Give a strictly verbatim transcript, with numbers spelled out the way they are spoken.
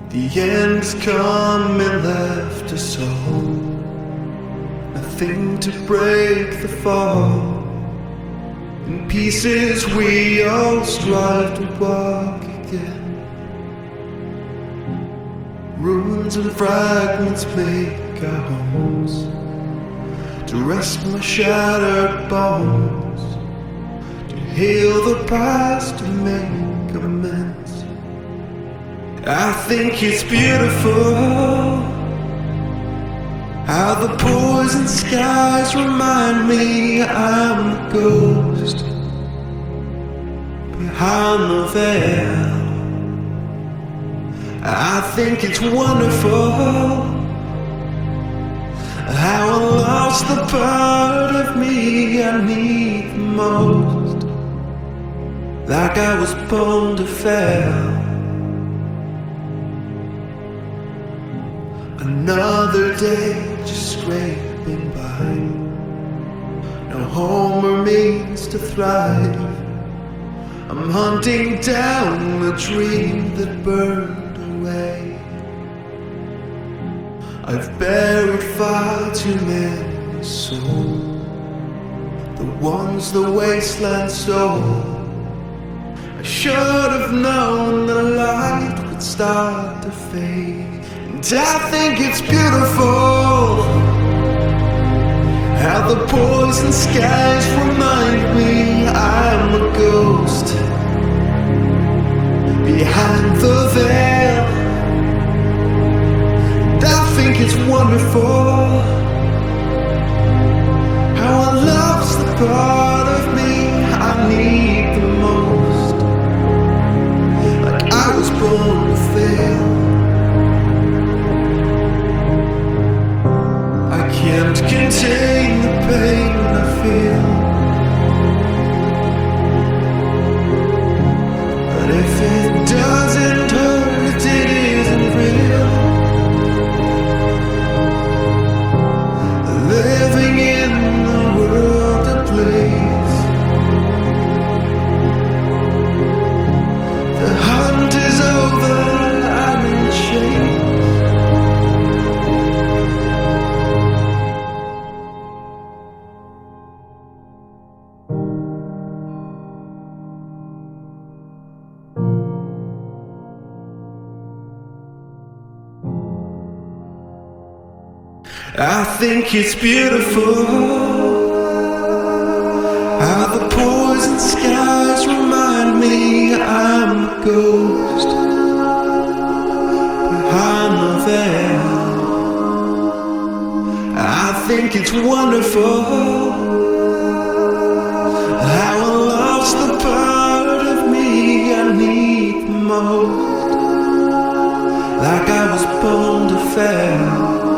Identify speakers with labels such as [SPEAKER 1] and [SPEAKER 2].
[SPEAKER 1] The end's come and left us all, nothing to break the fall. In pieces we all strive to walk again. Ruins and fragments make our homes, to rest my shattered bones, to heal the past, to make amends. I think it's beautiful how the poison skies remind me I'm the ghost behind the veil. I think it's wonderful how I lost the part of me I need the most, like I was born to fail. Another day just scraping by, no home or means to thrive. I'm hunting down the dream that burned away. I've buried far too many souls, the ones the wasteland stole. I should have known the light would start to fade. And I think it's beautiful how the poison skies remind me I'm a ghost behind the veil. And I think it's wonderful how I lost the part of me I need the most, like I was born to fail. Can't contain the pain I feel, but if it doesn't hurt, it isn't real. Living in the world of place, the hunt is over, I'm in shame. I think it's beautiful how the poison skies remind me I'm a ghost behind the veil. I think it's wonderful how I lost the part of me I need the most, like I was born to fail.